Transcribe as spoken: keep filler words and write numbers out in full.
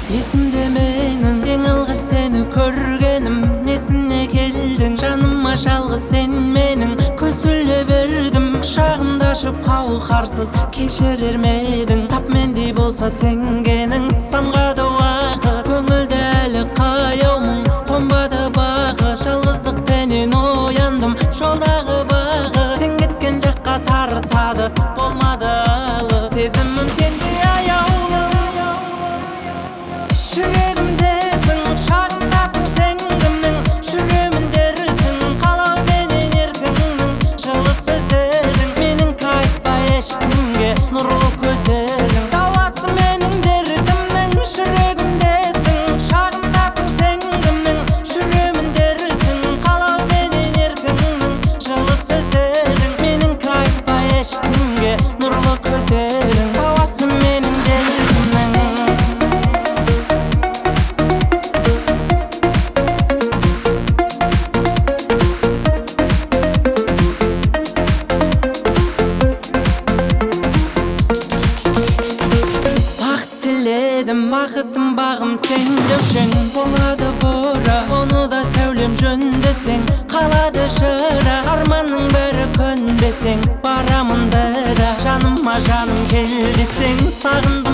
Есімде менің ең алғаш сені көргенім. Несіне келдің жаныма жалғыз сен менің. Көсіле бердім құшағымда ашып қауқарсыз кешірер медің. Тап мендей болса сенгенің самғады уақыт көңілде әлі қаяумын. Қонбады бақыт жалғыздықтенен ояндым. Жолдағы бағыт сен кеткен жаққа тартады болмады алыс. Сезімім сенде аяулы жүрегімдесің, шағындасың сен кімнің. Жүремін дерсің қалауменен еркіңнің. Жылы сөздерің менің қайтпай ешкімге, нұрлы көздерің дауасы менің дертімнің. Жүрегімдесің, шағындасың сен кімнің. Жүремін дерсің қалауменен еркіңнің. Жылы сөздерің менің қайтпай ешкімге, нұрлы көздерің дауасы менің дертімнің. Бақытым бағым сен деушең, болады бұра оны да сәулем жөндесең. Қалады жыра арманның бәрі көнбесең. Барамын бәрі жаныма жаным кел десең. Сағындым